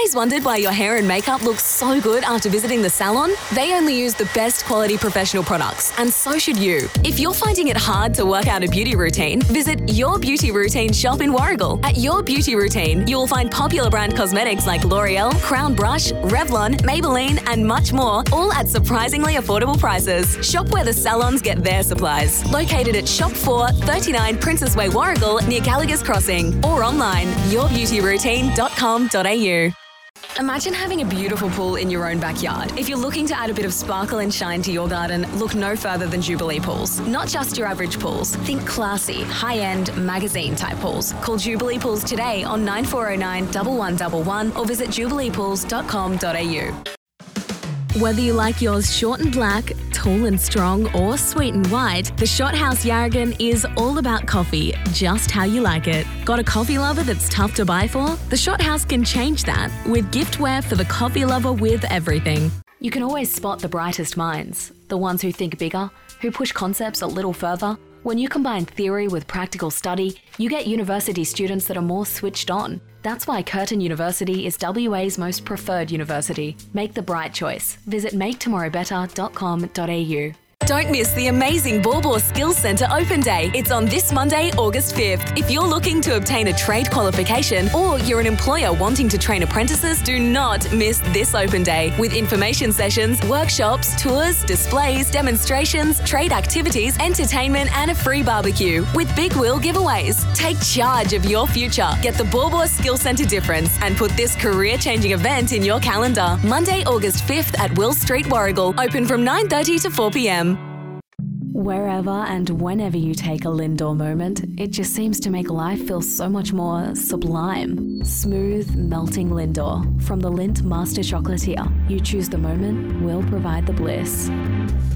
Always wondered why your hair and makeup looks so good after visiting the salon? They only use the best quality professional products, and so should you. If you're finding it hard to work out a beauty routine, visit Your Beauty Routine shop in Warragul. At Your Beauty Routine, you will find popular brand cosmetics like L'Oreal, Crown Brush, Revlon, Maybelline, and much more, all at surprisingly affordable prices. Shop where the salons get their supplies. Located at Shop 4, 39 Princess Way, Warragul, near Gallagher's Crossing, or online, yourbeautyroutine.com.au. Imagine having a beautiful pool in your own backyard. If you're looking to add a bit of sparkle and shine to your garden, look no further than Jubilee Pools. Not just your average pools. Think classy, high-end, magazine-type pools. Call Jubilee Pools today on 9409 1111 or visit jubileepools.com.au. Whether you like yours short and black, tall and strong, or sweet and white, the Shot House Yarragon is all about coffee, just how you like it. Got a coffee lover that's tough to buy for? The Shot House can change that with giftware for the coffee lover with everything. You can always spot the brightest minds, the ones who think bigger, who push concepts a little further. When you combine theory with practical study, you get university students that are more switched on. That's why Curtin University is WA's most preferred university. Make the bright choice. Visit maketomorrowbetter.com.au. Don't miss the amazing Baw Baw Skills Centre Open Day. It's on this Monday, August 5th. If you're looking to obtain a trade qualification or you're an employer wanting to train apprentices, do not miss this Open Day. With information sessions, workshops, tours, displays, demonstrations, trade activities, entertainment, and a free barbecue. With big wheel giveaways. Take charge of your future. Get the Baw Baw Skills Centre difference and put this career-changing event in your calendar. Monday, August 5th at Will Street, Warragul. Open from 9:30 to 4 p.m. Wherever and whenever you take a Lindor moment, it just seems to make life feel so much more sublime. Smooth, melting Lindor from the Lindt Master Chocolatier. You choose the moment, we'll provide the bliss.